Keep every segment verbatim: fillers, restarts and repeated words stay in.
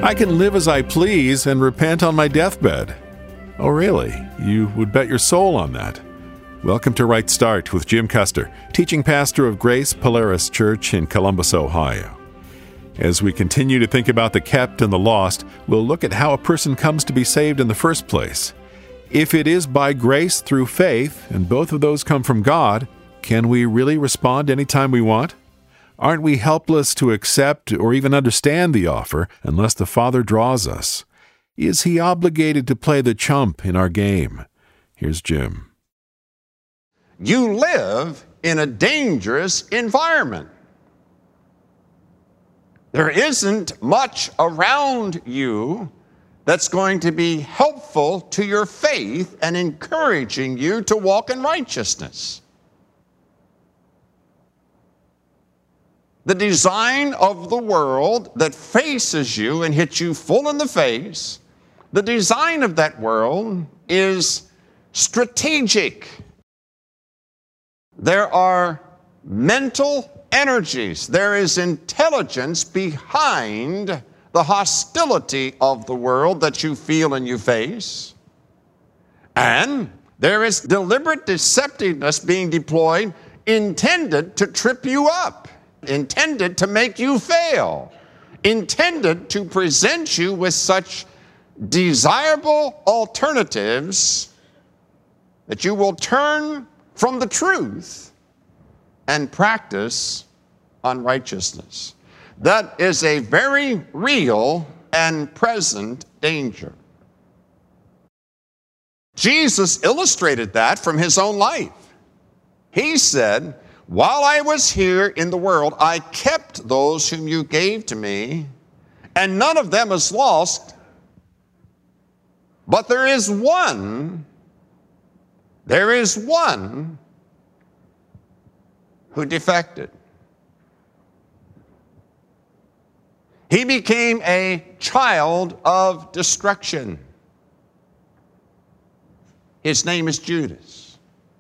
I can live as I please and repent on my deathbed. Oh, really? You would bet your soul on that. Welcome to Right Start with Jim Custer, teaching pastor of Grace Polaris Church in Columbus, Ohio. As we continue to think about the kept and the lost, we'll look at how a person comes to be saved in the first place. If it is by grace through faith, and both of those come from God, can we really respond anytime we want? Aren't we helpless to accept or even understand the offer unless the Father draws us? Is He obligated to play the chump in our game? Here's Jim. You live in a dangerous environment. There isn't much around you that's going to be helpful to your faith and encouraging you to walk in righteousness. The design of the world that faces you and hits you full in the face, the design of that world is strategic. There are mental energies. There is intelligence behind the hostility of the world that you feel and you face. And there is deliberate deceptiveness being deployed intended to trip you up, intended to make you fail, intended to present you with such desirable alternatives that you will turn from the truth and practice unrighteousness. That is a very real and present danger. Jesus illustrated that from His own life. He said, "While I was here in the world, I kept those whom you gave to me, and none of them is lost. But there is one, there is one who defected." He became a child of destruction. His name is Judas.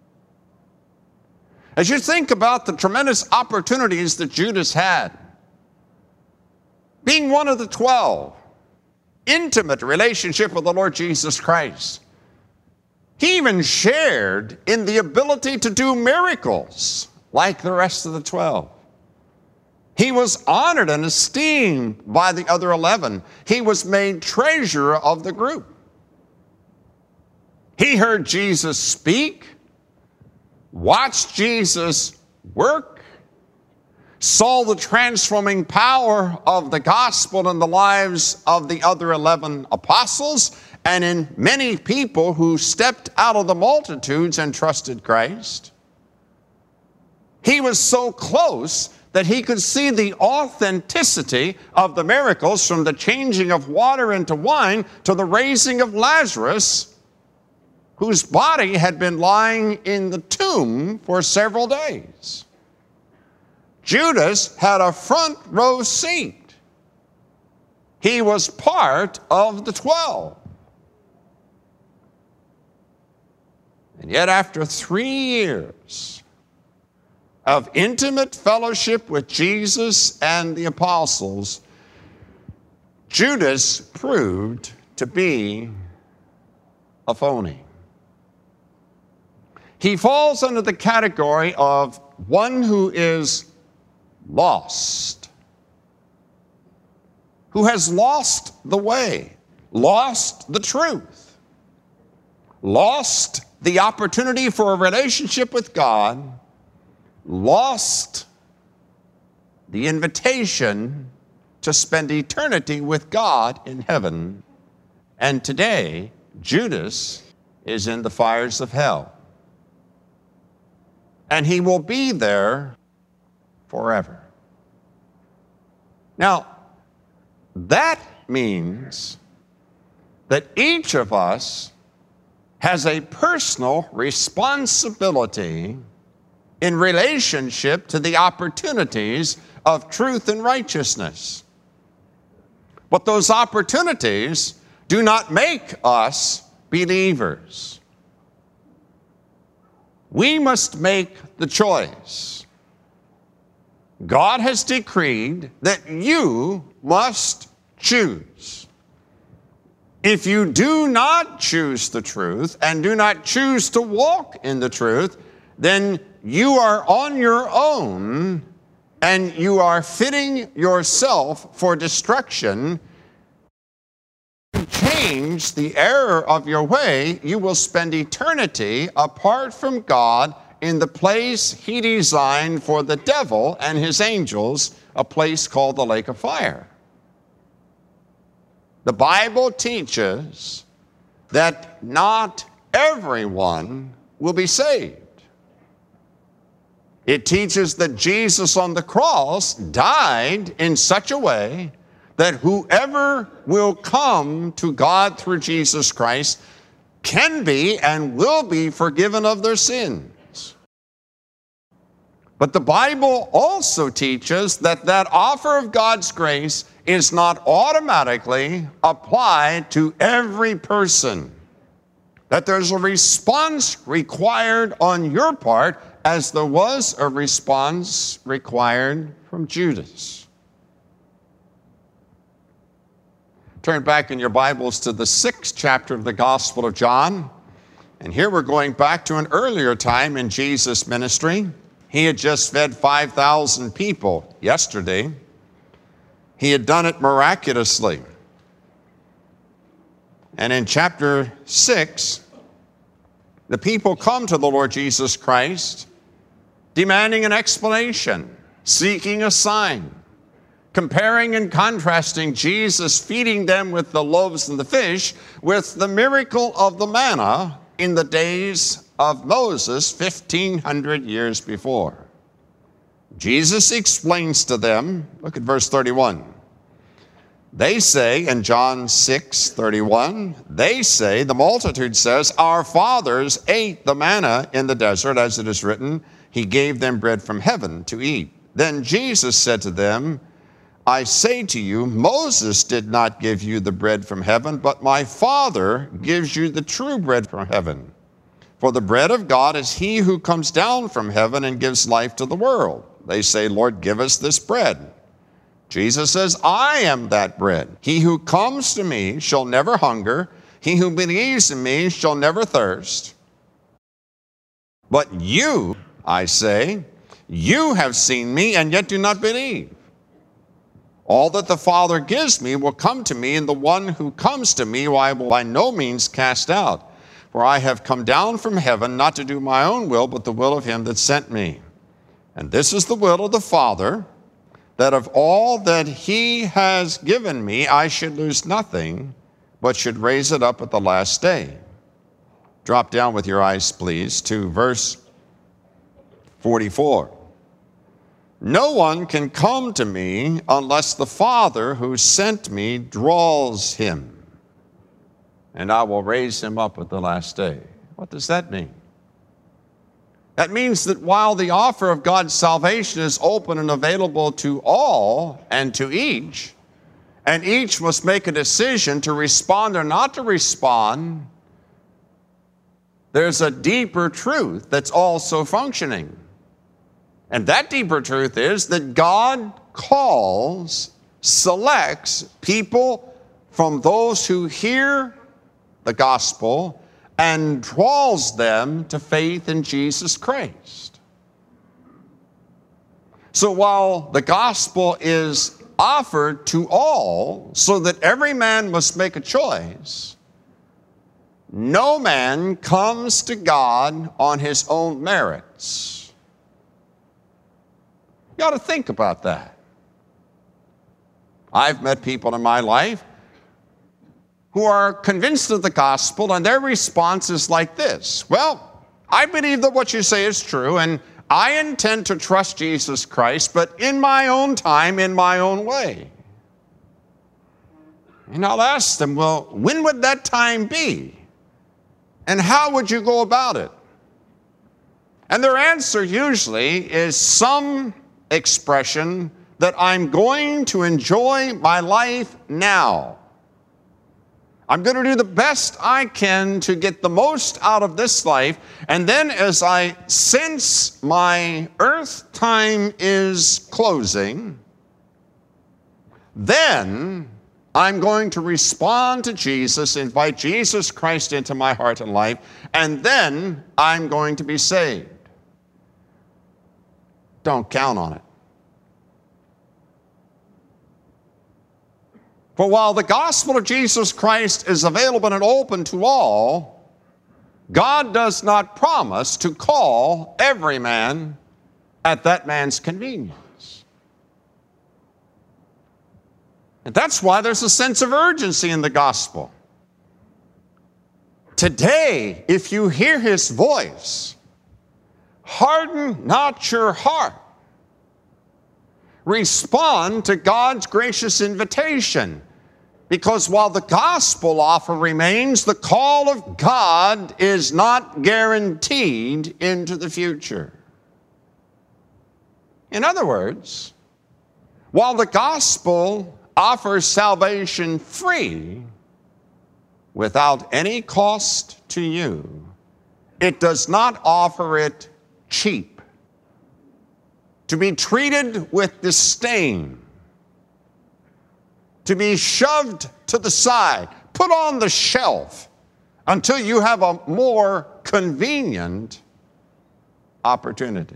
As you think about the tremendous opportunities that Judas had, being one of the twelve, intimate relationship with the Lord Jesus Christ, he even shared in the ability to do miracles like the rest of the twelve. He was honored and esteemed by the other eleven. He was made treasurer of the group. He heard Jesus speak, watched Jesus work, saw the transforming power of the gospel in the lives of the other eleven apostles and in many people who stepped out of the multitudes and trusted Christ. He was so close that he could see the authenticity of the miracles, from the changing of water into wine to the raising of Lazarus, whose body had been lying in the tomb for several days. Judas had a front row seat. He was part of the twelve. And yet after three years of intimate fellowship with Jesus and the apostles, Judas proved to be a phony. He falls under the category of one who is lost, who has lost the way, lost the truth, lost the opportunity for a relationship with God, lost the invitation to spend eternity with God in heaven. And today, Judas is in the fires of hell. And he will be there forever. Now, that means that each of us has a personal responsibility in relationship to the opportunities of truth and righteousness. But those opportunities do not make us believers. We must make the choice. God has decreed that you must choose. If you do not choose the truth and do not choose to walk in the truth, then you are on your own and you are fitting yourself for destruction. Change the error of your way, you will spend eternity apart from God in the place he designed for the devil and his angels, a place called the lake of fire. The Bible teaches that not everyone will be saved. It teaches that Jesus on the cross died in such a way that whoever will come to God through Jesus Christ can be and will be forgiven of their sins. But the Bible also teaches that that offer of God's grace is not automatically applied to every person. That there's a response required on your part, as there was a response required from Judas. Turn back in your Bibles to the sixth chapter of the Gospel of John. And here we're going back to an earlier time in Jesus' ministry. He had just fed five thousand people yesterday. He had done it miraculously. And in chapter six, the people come to the Lord Jesus Christ demanding an explanation, seeking a sign, comparing and contrasting Jesus feeding them with the loaves and the fish with the miracle of the manna in the days of Moses fifteen hundred years before. Jesus explains to them, look at verse thirty-one. They say, in John six thirty-one, they say, the multitude says, our fathers ate the manna in the desert, as it is written, he gave them bread from heaven to eat. Then Jesus said to them, I say to you, Moses did not give you the bread from heaven, but my Father gives you the true bread from heaven. For the bread of God is he who comes down from heaven and gives life to the world. They say, Lord, give us this bread. Jesus says, I am that bread. He who comes to me shall never hunger. He who believes in me shall never thirst. But you, I say, you have seen me and yet do not believe. All that the Father gives me will come to me, and the one who comes to me I will by no means cast out. For I have come down from heaven not to do my own will, but the will of him that sent me. And this is the will of the Father, that of all that he has given me I should lose nothing, but should raise it up at the last day. Drop down with your eyes, please, to verse forty-four. No one can come to me unless the Father who sent me draws him, and I will raise him up at the last day. What does that mean? That means that while the offer of God's salvation is open and available to all and to each, and each must make a decision to respond or not to respond, there's a deeper truth that's also functioning. And that deeper truth is that God calls, selects people from those who hear the gospel and draws them to faith in Jesus Christ. So while the gospel is offered to all so that every man must make a choice, no man comes to God on his own merits. You ought to think about that. I've met people in my life who are convinced of the gospel, and their response is like this. Well, I believe that what you say is true, and I intend to trust Jesus Christ, but in my own time, in my own way. And I'll ask them, well, when would that time be? And how would you go about it? And their answer usually is some expression that I'm going to enjoy my life now. I'm going to do the best I can to get the most out of this life, and then as I sense my earth time is closing, then I'm going to respond to Jesus, invite Jesus Christ into my heart and life, and then I'm going to be saved. Don't count on it. For while the gospel of Jesus Christ is available and open to all, God does not promise to call every man at that man's convenience. And that's why there's a sense of urgency in the gospel. Today, if you hear his voice, harden not your heart. Respond to God's gracious invitation. Because while the gospel offer remains, the call of God is not guaranteed into the future. In other words, while the gospel offers salvation free, without any cost to you, it does not offer it cheap, to be treated with disdain, to be shoved to the side, put on the shelf until you have a more convenient opportunity.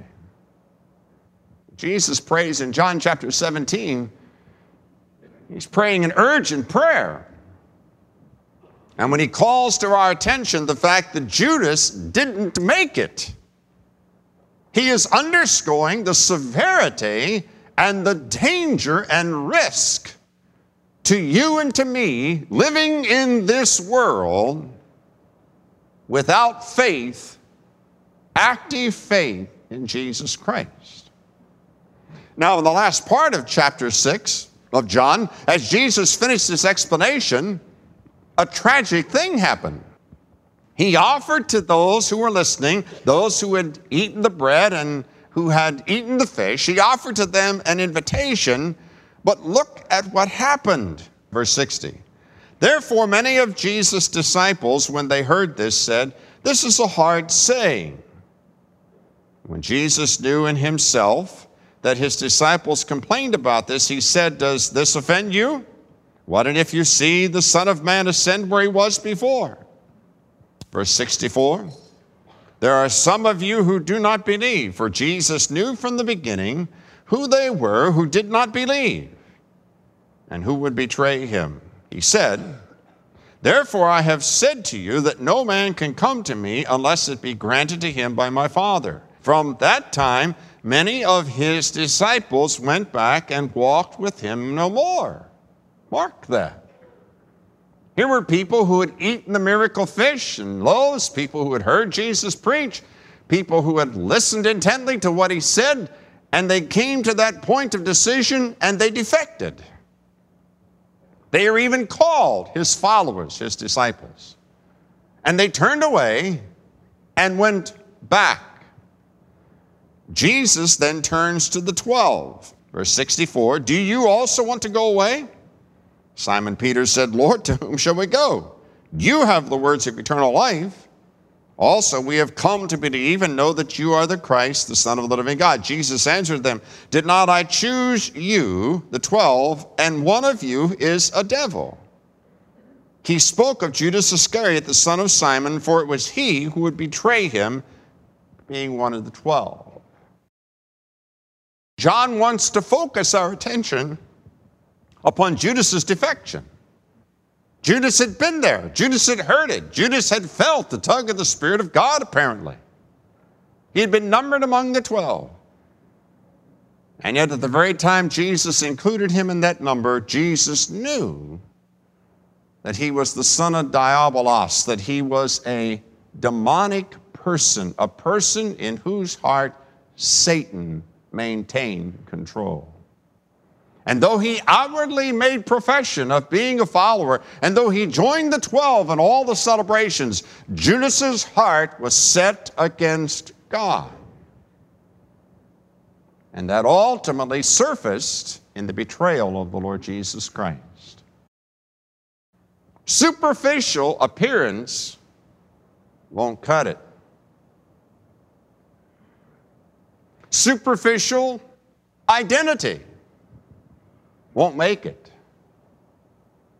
Jesus prays in John chapter seventeen, he's praying an urgent prayer. And when he calls to our attention the fact that Judas didn't make it, he is underscoring the severity and the danger and risk to you and to me living in this world without faith, active faith in Jesus Christ. Now, in the last part of chapter six of John, as Jesus finished his explanation, a tragic thing happened. He offered to those who were listening, those who had eaten the bread and who had eaten the fish, he offered to them an invitation, but look at what happened. Verse sixty. Therefore, many of Jesus' disciples, when they heard this, said, "This is a hard saying." When Jesus knew in himself that his disciples complained about this, he said, "Does this offend you? What and if you see the Son of Man ascend where he was before?" Verse sixty-four, there are some of you who do not believe, for Jesus knew from the beginning who they were who did not believe and who would betray him. He said, "Therefore I have said to you that no man can come to me unless it be granted to him by my Father." From that time, many of his disciples went back and walked with him no more. Mark that. Here were people who had eaten the miracle fish and loaves, people who had heard Jesus preach, people who had listened intently to what he said, and they came to that point of decision and they defected. They are even called his followers, his disciples. And they turned away and went back. Jesus then turns to the twelve. Verse sixty-four, "Do you also want to go away?" Simon Peter said, "Lord, to whom shall we go? You have the words of eternal life. Also, we have come to believe and know that you are the Christ, the Son of the living God." Jesus answered them, "Did not I choose you, the twelve, and one of you is a devil?" He spoke of Judas Iscariot, the son of Simon, for it was he who would betray him, being one of the twelve. John wants to focus our attention upon Judas's defection. Judas had been there. Judas had heard it. Judas had felt the tug of the Spirit of God, apparently. He had been numbered among the twelve. And yet at the very time Jesus included him in that number, Jesus knew that he was the son of Diabolos, that he was a demonic person, a person in whose heart Satan maintained control. And though he outwardly made profession of being a follower, and though he joined the twelve in all the celebrations, Judas's heart was set against God. And that ultimately surfaced in the betrayal of the Lord Jesus Christ. Superficial appearance won't cut it. Superficial identity won't make it.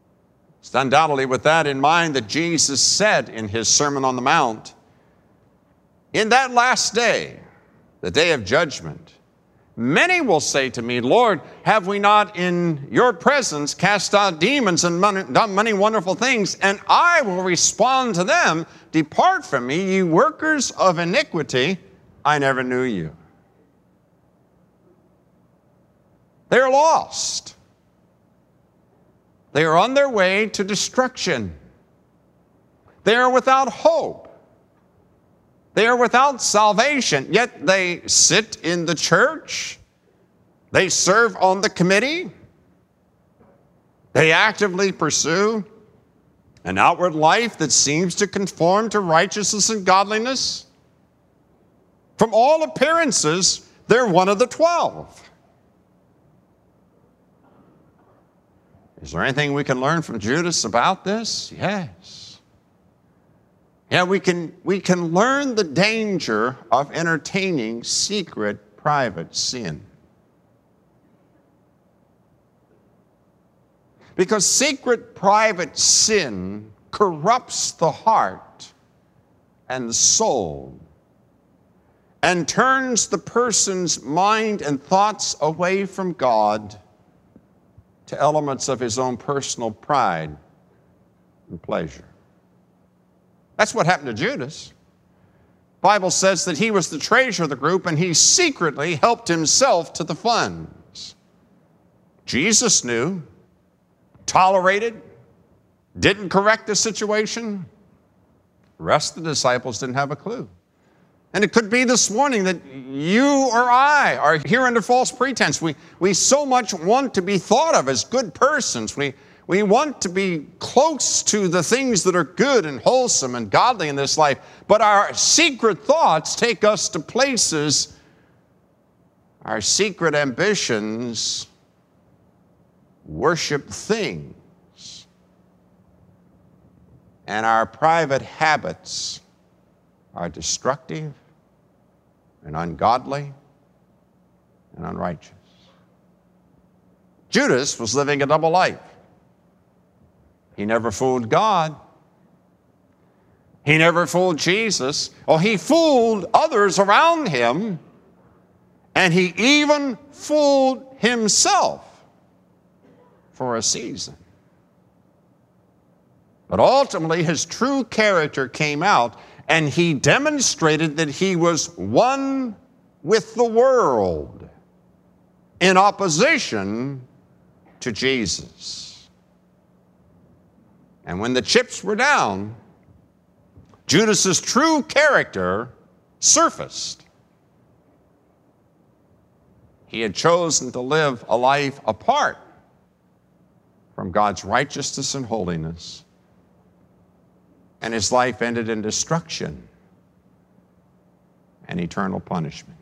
It's undoubtedly with that in mind that Jesus said in his Sermon on the Mount, in that last day, the day of judgment, many will say to me, Lord, have we not in your presence cast out demons and done many wonderful things? And I will respond to them, depart from me, ye workers of iniquity, I never knew you. They're lost. They are on their way to destruction. They are without hope. They are without salvation, yet they sit in the church. They serve on the committee. They actively pursue an outward life that seems to conform to righteousness and godliness. From all appearances, they're one of the twelve. Is there anything we can learn from Judas about this? Yes. Yeah, we can, we can learn the danger of entertaining secret, private sin. Because secret, private sin corrupts the heart and the soul and turns the person's mind and thoughts away from God to elements of his own personal pride and pleasure. That's what happened to Judas. The Bible says that he was the treasurer of the group and he secretly helped himself to the funds. Jesus knew, tolerated, didn't correct the situation. The rest of the disciples didn't have a clue. And it could be this morning that you or I are here under false pretense. We, we so much want to be thought of as good persons. We, we want to be close to the things that are good and wholesome and godly in this life. But our secret thoughts take us to places, our secret ambitions worship things, and our private habits are destructive and ungodly and unrighteous. Judas was living a double life. He never fooled God. He never fooled Jesus. Or he fooled others around him, and he even fooled himself for a season. But ultimately, his true character came out, and he demonstrated that he was one with the world in opposition to Jesus. And when the chips were down, Judas's true character surfaced. He had chosen to live a life apart from God's righteousness and holiness, and his life ended in destruction and eternal punishment.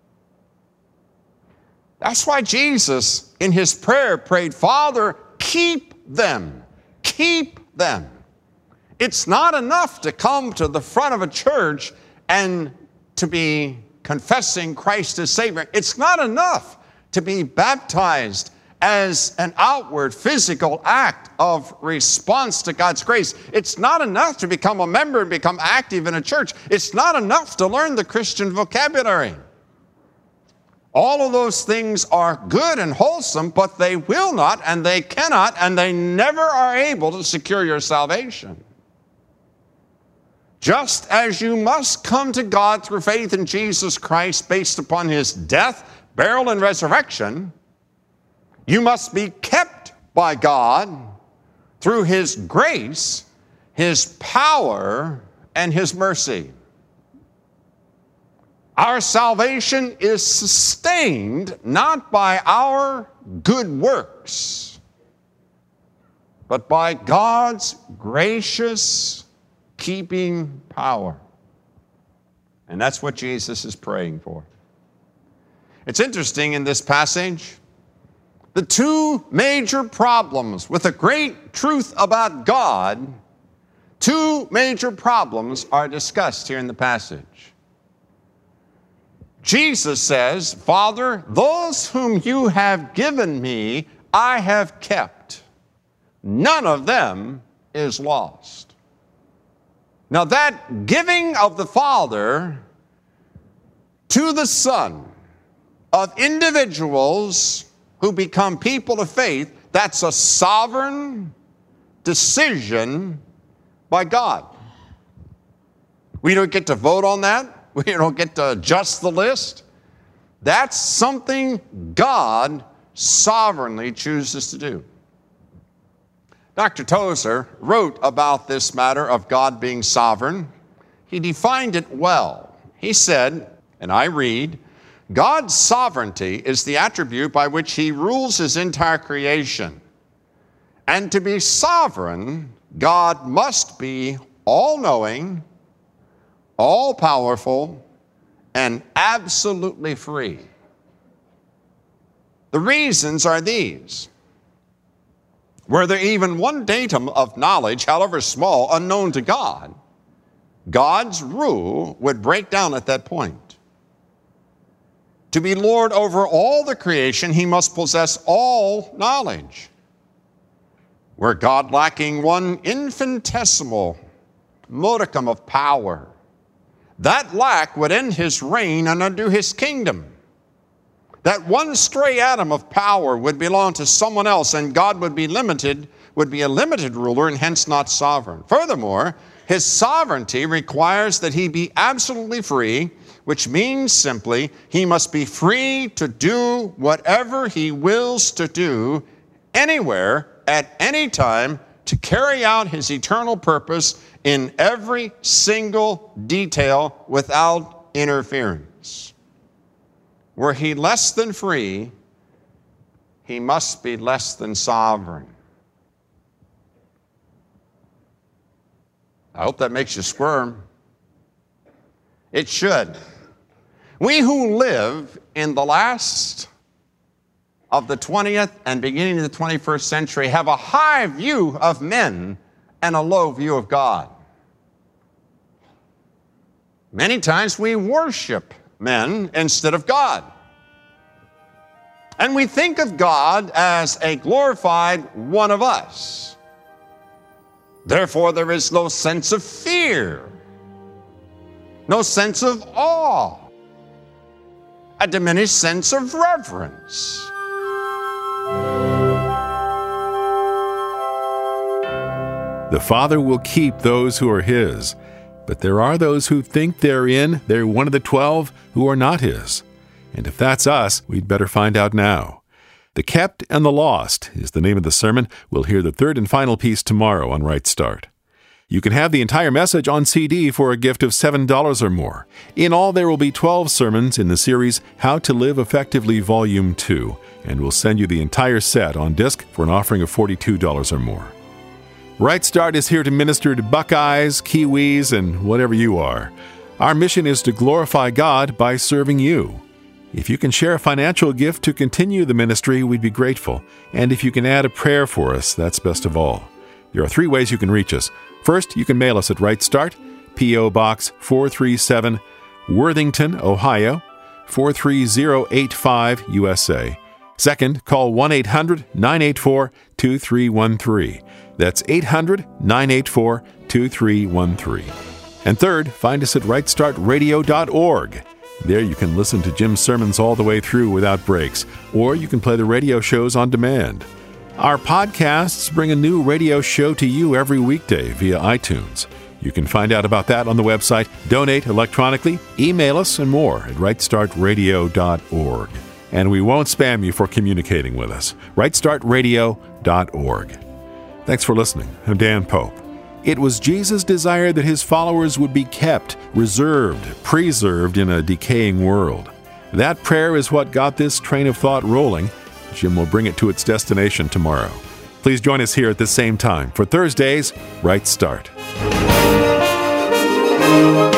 That's why Jesus, in his prayer, prayed, Father, keep them, keep them. It's not enough to come to the front of a church and to be confessing Christ as Savior. It's not enough to be baptized as an outward physical act of response to God's grace. It's not enough to become a member and become active in a church. It's not enough to learn the Christian vocabulary. All of those things are good and wholesome, but they will not and they cannot and they never are able to secure your salvation. Just as you must come to God through faith in Jesus Christ based upon his death, burial, and resurrection, you must be kept by God through his grace, his power, and his mercy. Our salvation is sustained not by our good works, but by God's gracious keeping power. And that's what Jesus is praying for. It's interesting in this passage, the two major problems with a great truth about God, two major problems are discussed here in the passage. Jesus says, Father, those whom you have given me, I have kept. none of them is lost. Now that giving of the Father to the Son of individuals who become people of faith, that's a sovereign decision by God. We don't get to vote on that. We don't get to adjust the list. That's something God sovereignly chooses to do. Doctor Tozer wrote about this matter of God being sovereign. He defined it well. He said, and I read, God's sovereignty is the attribute by which he rules his entire creation. And to be sovereign, God must be all-knowing, all-powerful, and absolutely free. The reasons are these. Were there even one datum of knowledge, however small, unknown to God, God's rule would break down at that point. To be Lord over all the creation, he must possess all knowledge. Were God lacking one infinitesimal modicum of power, that lack would end his reign and undo his kingdom. That one stray atom of power would belong to someone else, and God would be limited, would be a limited ruler and hence not sovereign. Furthermore, his sovereignty requires that he be absolutely free, which means simply he must be free to do whatever he wills to do anywhere at any time to carry out his eternal purpose in every single detail without interference. Were he less than free, he must be less than sovereign. I hope that makes you squirm. It should. We who live in the last of the twentieth and beginning of the twenty-first century have a high view of men and a low view of God. Many times we worship men instead of God. And we think of God as a glorified one of us. Therefore, there is no sense of fear, no sense of awe, a diminished sense of reverence. The Father will keep those who are his, but there are those who think they're in, they're one of the twelve, who are not his. And if that's us, we'd better find out now. The Kept and the Lost is the name of the sermon. We'll hear the third and final piece tomorrow on Right Start. You can have the entire message on C D for a gift of seven dollars or more. In all, there will be twelve sermons in the series How to Live Effectively Volume two, and we'll send you the entire set on disc for an offering of forty-two dollars or more. Right Start is here to minister to Buckeyes, Kiwis, and whatever you are. Our mission is to glorify God by serving you. If you can share a financial gift to continue the ministry, we'd be grateful. And if you can add a prayer for us, that's best of all. There are three ways you can reach us. First, you can mail us at Right Start, P O. Box four three seven, Worthington, Ohio, four three zero eight five, U S A. Second, call one eight hundred nine eight four two three one three. That's eight hundred nine eight four two three one three. And third, find us at right start radio dot org. There you can listen to Jim's sermons all the way through without breaks, or you can play the radio shows on demand. Our podcasts bring a new radio show to you every weekday via iTunes. You can find out about that on the website, donate electronically, email us, and more at right start radio dot org. And we won't spam you for communicating with us. right start radio dot org. Thanks for listening. I'm Dan Pope. It was Jesus' desire that his followers would be kept, reserved, preserved in a decaying world. That prayer is what got this train of thought rolling. Jim will bring it to its destination tomorrow. Please join us here at the same time for Thursday's Right Start.